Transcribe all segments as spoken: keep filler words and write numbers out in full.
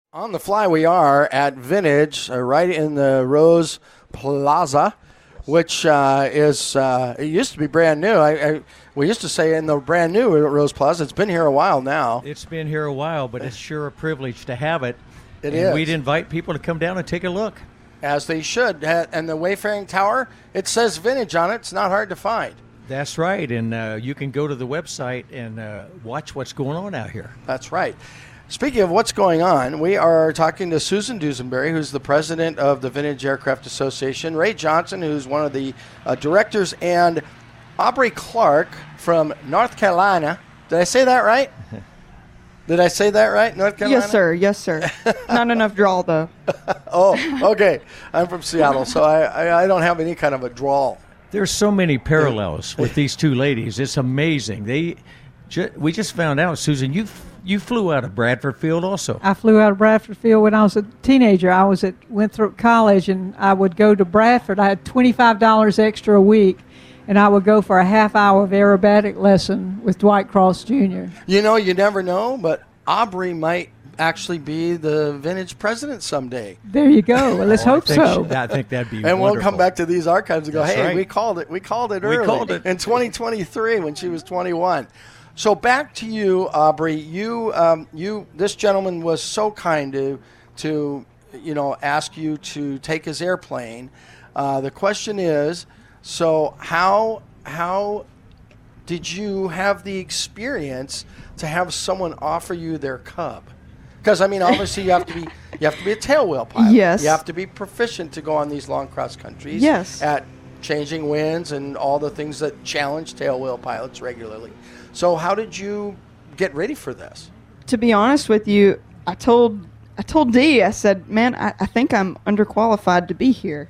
On the fly, we are at Vintage, uh, right in the Rose Plaza, which uh, is, uh, it used to be brand new. I, I We used to say in the brand new Rose Plaza. It's been here a while now. It's been here a while, but it's sure a privilege to have it. It and is. We'd invite people to come down and take a look. As they should. And the Wayfaring Tower, it says Vintage on it. It's not hard to find. That's right, and uh, you can go to the website and uh, watch what's going on out here. That's right. Speaking of what's going on, we are talking to Susan Dusenberry, who's the president of the Vintage Aircraft Association, Ray Johnson, who's one of the uh, directors, and Aubrey Clark from North Carolina. Did I say that right? Did I say that right, North Carolina? Yes, sir. Yes, sir. Not enough drawl, though. Oh, okay. I'm from Seattle, so I, I, I don't have any kind of a drawl. There's so many parallels with these two ladies. It's amazing. They, ju- we just found out, Susan, you you flew out of Bradford Field also. I flew out of Bradford Field when I was a teenager. I was at Winthrop College, and I would go to Bradford. I had twenty-five dollars extra a week, and I would go for a half hour of aerobatic lesson with Dwight Cross Junior You know, you never know, but Aubrey might actually be the Vintage president someday. There you go. Well, let's Oh, I hope think so. she- I think that'd be And wonderful. we'll come back to these archives and go, That's hey, right. we called it. We called it We early. called it. In twenty twenty-three when she was twenty-one. So back to you, Aubrey. You, um, you, this gentleman was so kind to, to, you know, ask you to take his airplane. Uh, the question is, so how, how did you have the experience to have someone offer you their Cub? Because I mean, obviously, you have to be you have to be a tailwheel pilot. Yes. You have to be proficient to go on these long cross countries. Yes. At changing winds and all the things that challenge tailwheel pilots regularly. So, how did you get ready for this? To be honest with you, I told I told Dee, I said, man, I, I think I'm underqualified to be here.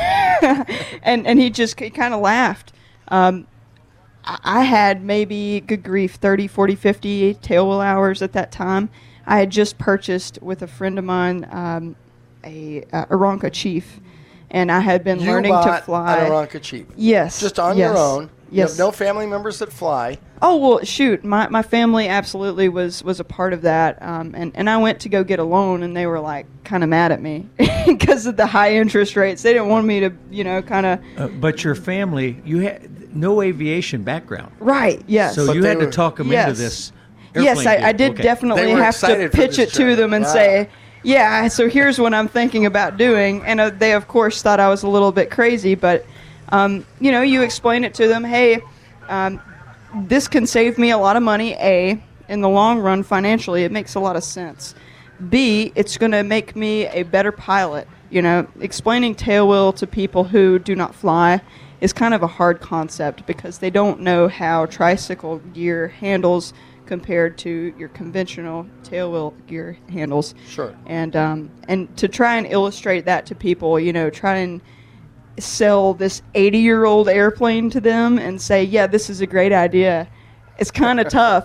and and he just he kind of laughed. Um, I, I had maybe, good grief, thirty, forty, fifty tailwheel hours at that time. I had just purchased with a friend of mine um, a uh, Aeronca Chief, and I had been You learning to bought fly. an Aeronca Chief. Yes. Just on yes, your own. You Yes. have no family members that fly. Oh, well, shoot. My my family absolutely was, was a part of that. Um, and, and I went to go get a loan, and they were, like, kind of mad at me because of the high interest rates. They didn't want me to, you know, kind of. Uh, but your family, you had no aviation background. Right, yes. So But you they had were- to talk them Yes. into this Yes, airplane I, I deal. did Okay. definitely They were have to excited for pitch this it to journey. them and Wow. say, yeah, so here's what I'm thinking about doing. And uh, they, of course, thought I was a little bit crazy. But, um, you know, you explain it to them, hey, um, this can save me a lot of money, A, in the long run financially. It makes a lot of sense. B, it's going to make me a better pilot. You know, explaining tailwheel to people who do not fly is kind of a hard concept because they don't know how tricycle gear handles compared to your conventional tailwheel gear handles. Sure. And um, and to try and illustrate that to people, you know, try and sell this eighty-year-old airplane to them and say, yeah, this is a great idea. It's kind of tough.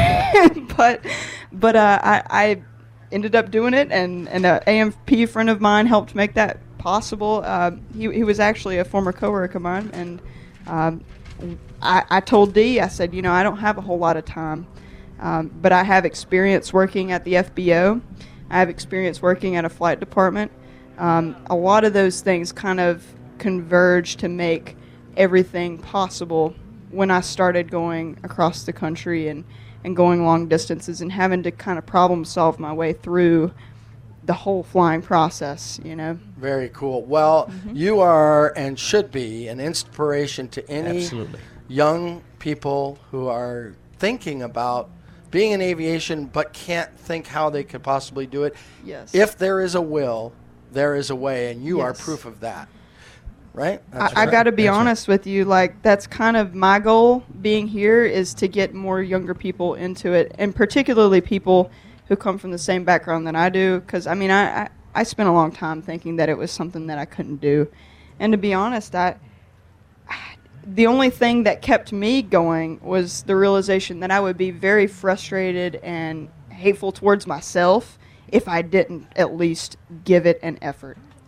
but but uh, I, I ended up doing it, and, and an A M P friend of mine helped make that possible. Uh, he, he was actually a former coworker of mine, and um, I, I told Dee, I said, you know, I don't have a whole lot of time, um, but I have experience working at the F B O. I have experience working at a flight department. Um, a lot of those things kind of converge to make everything possible when I started going across the country and, and going long distances and having to kind of problem solve my way through the whole flying process, you know. Very cool. Well, Mm-hmm. you are and should be an inspiration to any Absolutely. young people who are thinking about being in aviation but can't think how they could possibly do it. Yes. If there is a will, there is a way, and you are Yes. proof of that. Right? I, That's I right. got to be That's right. honest with you. Like, that's kind of my goal being here is to get more younger people into it, and particularly people who come from the same background that I do. Because, I mean, I, I, I spent a long time thinking that it was something that I couldn't do. And to be honest, I the only thing that kept me going was the realization that I would be very frustrated and hateful towards myself if I didn't at least give it an effort.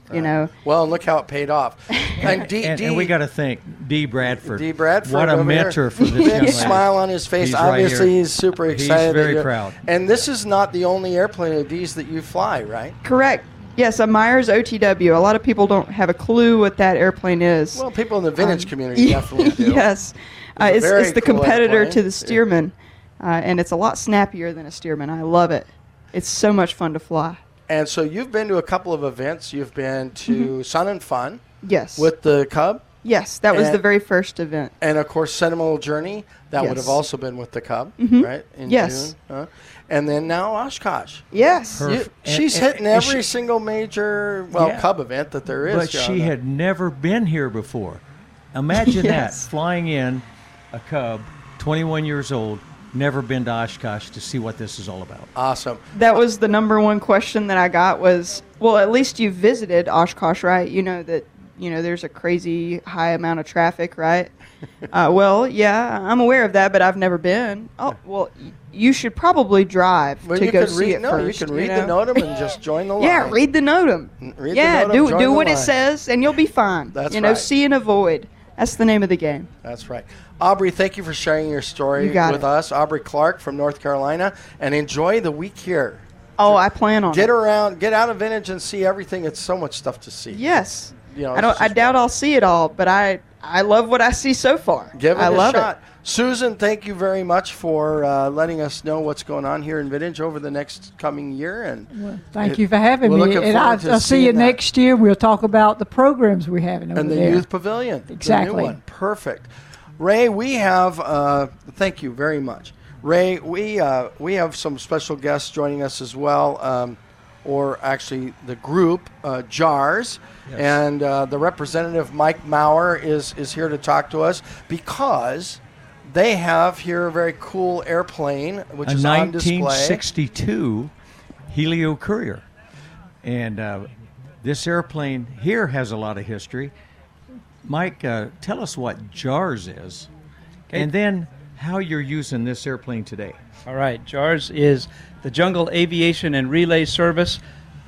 You know. Well, look how it paid off. And, D, and, D, and we got to thank D. Bradford. D. Bradford, what a over mentor here. for this young Big lady. smile on his face. He's right Obviously, here. he's super He's excited. that very you're- proud. And this is not the only airplane of D's that you fly, right? Correct. Yes, a Myers O T W. A lot of people don't have a clue what that airplane is. Well, people in the vintage Um, community definitely do. Yes. Uh, It's a it's, very it's the cool competitor airplane. to the Stearman, uh, and it's a lot snappier than a Stearman. I love it. It's so much fun to fly. And so you've been to a couple of events. You've been to Mm-hmm. Sun and Fun Yes. with the Cub, yes, that was and- the very first event. and of course Sentimental Journey. That would Yes. have also been with the Cub, Mhm. right? In Yes. June. Huh? And then now Oshkosh. Yes. Her- You, and- she's and- hitting and every she- single major, well, Yeah. Cub event that there is. But John. she had never been here before. Imagine Yes. that, flying in a Cub, twenty-one years old, never been to Oshkosh to see what this is all about. Awesome. That was the number one question that I got was, well, at least you visited Oshkosh, right? You know that, you know, there's a crazy high amount of traffic, right? uh, well, yeah, I'm aware of that, but I've never been. Oh, well, y- you should probably drive Well, to you go can see read, it no, first. you can read know? the NOTAM and just join the line. Yeah, read the NOTAM. Read the yeah, NOTAM, do join do the what it line. says, and you'll be fine. That's you know, right. see and avoid. That's the name of the game. That's right. Aubrey, thank you for sharing your story You got with it. us. Aubrey Clark from North Carolina. And enjoy the week here. Oh, I plan on Get it. around, get out of Vintage and see everything. It's so much stuff to see. Yes. You know, I it's don't. I just- doubt I'll see it all, but I I love what I see so far. Give it I a love shot. it. Susan, thank you very much for uh, letting us know what's going on here in Vintage over the next coming year. And Well, thank It- you for having we're me. looking And I, forward to I'll see you seeing that. next year. We'll talk about the programs we're having over and the there. Youth Pavilion. The Exactly. new one. Perfect. Ray, we have, uh, thank you very much. Ray, we, uh, we have some special guests joining us as well, um, or actually the group, uh, JARS. Yes. And uh, the representative, Mike Maurer, is, is here to talk to us because they have here a very cool airplane, which a is on display. nineteen sixty-two Helio Courier. And uh, this airplane here has a lot of history. Mike, uh, tell us what JARS is, Okay. and then how you're using this airplane today. All right, JARS is the Jungle Aviation and Relay Service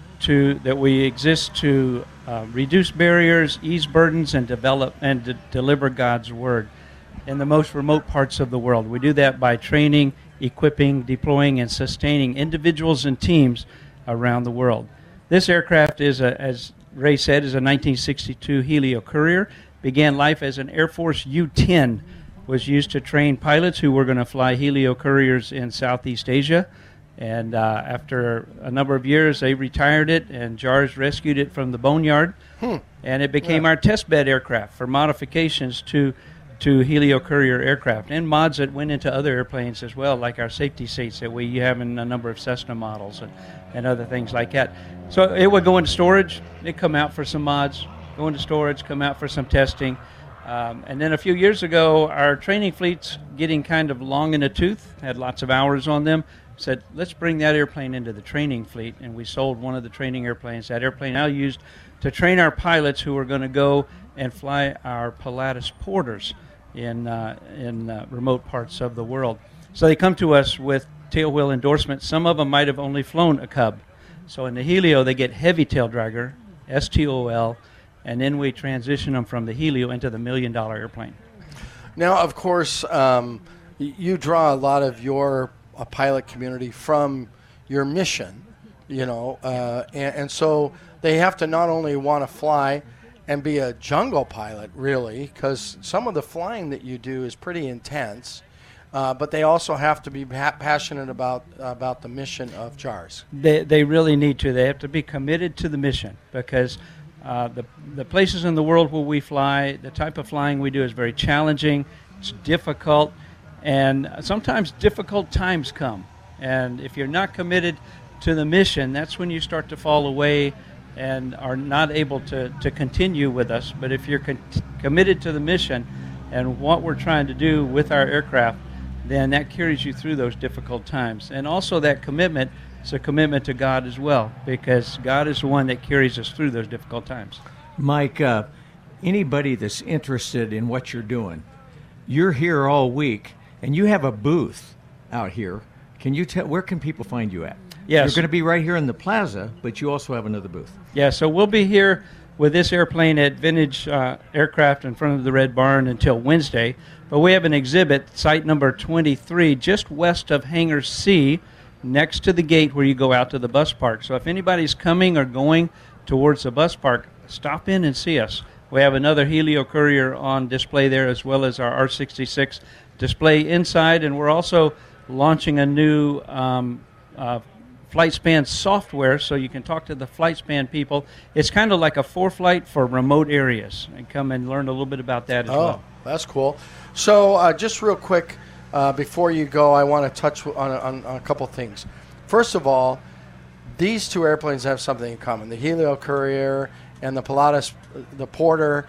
to that we exist to uh, reduce barriers, ease burdens, and develop and de- deliver God's word in the most remote parts of the world. We do that by training, equipping, deploying, and sustaining individuals and teams around the world. This aircraft is, a, as Ray said, is a nineteen sixty-two Helio Courier. Began life as an Air Force U ten. Was used to train pilots who were going to fly Helio Couriers in Southeast Asia. And uh, after a number of years, they retired it, and JARS rescued it from the boneyard. Hmm. And it became our test bed aircraft for modifications to to Helio Courier aircraft, and mods that went into other airplanes as well, like our safety seats that we have in a number of Cessna models and, and other things like that. So it would go into storage, it'd come out for some mods, go into storage, come out for some testing. Um, and then a few years ago, our training fleet's getting kind of long in the tooth, had lots of hours on them. Said, let's bring that airplane into the training fleet, and we sold one of the training airplanes. That airplane now used to train our pilots who are going to go and fly our Pilatus Porters in uh, in uh, remote parts of the world. So they come to us with tail wheel endorsements. Some of them might have only flown a Cub. So in the Helio, they get heavy tail dragger, S T O L, and then we transition them from the Helio into the million dollar airplane. Now, of course, um, y- you draw a lot of your uh, pilot community from your mission, you know, uh, and, and so they have to not only want to fly and be a jungle pilot, really, because some of the flying that you do is pretty intense, uh, but they also have to be pa- passionate about about the mission of JARS. They, they really need to. They have to be committed to the mission because uh, the, the places in the world where we fly, the type of flying we do is very challenging, it's difficult, and sometimes difficult times come. And if you're not committed to the mission, that's when you start to fall away and are not able to, to continue with us. But if you're con- committed to the mission and what we're trying to do with our aircraft, then that carries you through those difficult times. And also that commitment is a commitment to God as well, because God is the one that carries us through those difficult times. Mike, uh, anybody that's interested in what you're doing, you're here all week, and you have a booth out here. Can you tell, where can people find you at? Yes. You're going to be right here in the plaza, but you also have another booth. Yeah, so we'll be here with this airplane at Vintage uh, Aircraft in front of the Red Barn until Wednesday. But we have an exhibit, site number twenty-three, just west of Hangar C, next to the gate where you go out to the bus park. So if anybody's coming or going towards the bus park, stop in and see us. We have another Helio Courier on display there, as well as our R sixty-six display inside, and we're also launching a new um, uh, FlightSpan software, so you can talk to the FlightSpan people. It's kind of like a ForeFlight for remote areas, and come and learn a little bit about that as oh, well. That's cool. So uh, just real quick, uh, before you go, I want to touch on, on, on a couple things. First of all, these two airplanes have something in common, the Helio Courier and the Pilatus, the Porter,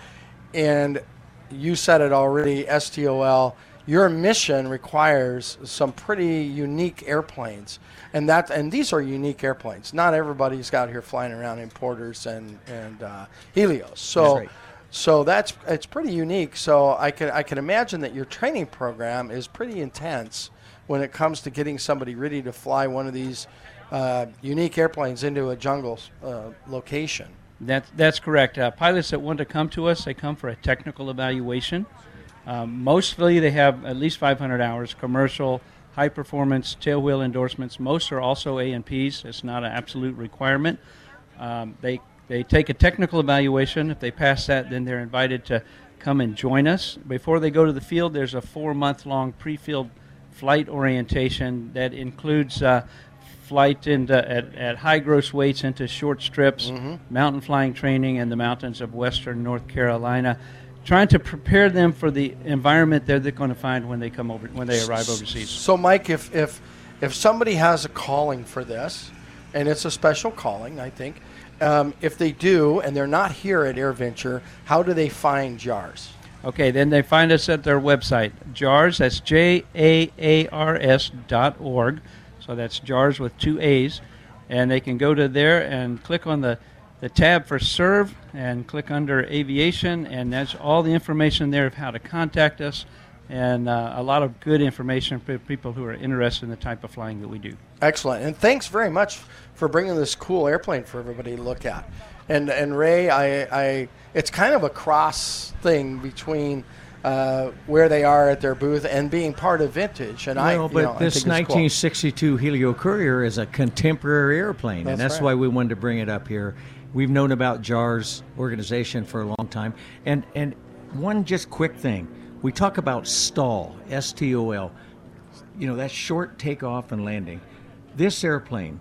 and you said it already, S T O L. Your mission requires some pretty unique airplanes, and that and these are unique airplanes. Not everybody's out here flying around in Porters and and uh, Helios. So, That's right. so that's it's pretty unique. So I can I can imagine that your training program is pretty intense when it comes to getting somebody ready to fly one of these uh, unique airplanes into a jungle uh, location. That, that's correct. Uh, pilots that want to come to us, they come for a technical evaluation. Um, mostly they have at least five hundred hours, commercial, high-performance, tailwheel endorsements. Most are also A and Ps. It's not an absolute requirement. Um, they, they take a technical evaluation. If they pass that, then they're invited to come and join us. Before they go to the field, there's a four-month-long pre-field flight orientation that includes uh, flight into, at, at high gross weights into short strips, mm-hmm. mountain flying training in the mountains of western North Carolina, trying to prepare them for the environment that they're going to find when they come over, when they arrive overseas. So, Mike, if if if somebody has a calling for this, and it's a special calling, I think, um, if they do and they're not here at AirVenture, how do they find JAARS? Okay, then they find us at their website, JAARS. That's J A A R S dot org. So that's JAARS with two A's, and they can go to there and click on the, the tab for Serve and click under Aviation, and that's all the information there of how to contact us, and uh, a lot of good information for people who are interested in the type of flying that we do. Excellent, and thanks very much for bringing this cool airplane for everybody to look at. And and Ray, I, I it's kind of a cross thing between Uh, where they are at their booth and being part of Vintage, and well, I. but you know, this I think nineteen it's sixty-two Helio Courier is a contemporary airplane, That's and that's right. why we wanted to bring it up here. We've known about JAARS organization for a long time, and and one just quick thing: we talk about STOL, S T O L. You know, that's short takeoff and landing. This airplane,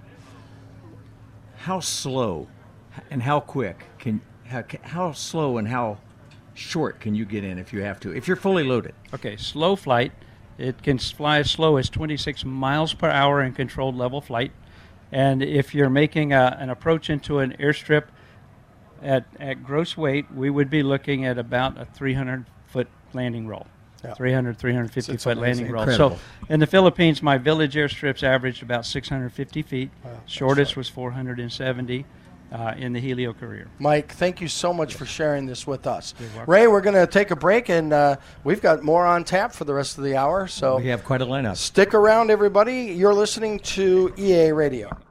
how slow and how quick can how, how slow and how short can you get in if you have to, if you're fully loaded? Okay, slow flight. It can fly as slow as twenty-six miles per hour in controlled level flight. And if you're making a, an approach into an airstrip at, at gross weight, we would be looking at about a three hundred foot landing roll. Yeah. three hundred, three hundred fifty It's foot amazing. landing roll. Incredible. So in the Philippines, my village airstrips averaged about six hundred fifty feet. Wow, that's Shortest right. was four hundred seventy uh, in the Helio Courier. Mike, thank you so much for sharing this with us. You're welcome. Ray, we're going to take a break, and uh, we've got more on tap for the rest of the hour. So We have quite a lineup. stick around, everybody. You're listening to E A Radio.